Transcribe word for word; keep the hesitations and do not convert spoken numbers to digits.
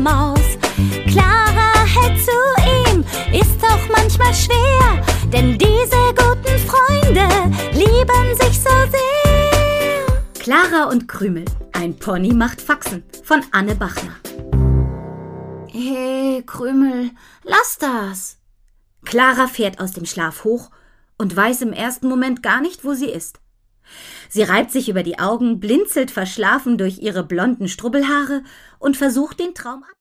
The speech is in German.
Maus. Clara hält zu ihm, ist auch manchmal schwer, denn diese guten Freunde lieben sich so sehr. Clara und Krümel, ein Pony macht Faxen, von Anne Bachner. Hey, Krümel, lass das. Clara fährt aus dem Schlaf hoch und weiß im ersten Moment gar nicht, wo sie ist. Sie reibt sich über die Augen, blinzelt verschlafen durch ihre blonden Strubbelhaare und versucht, den Traum ab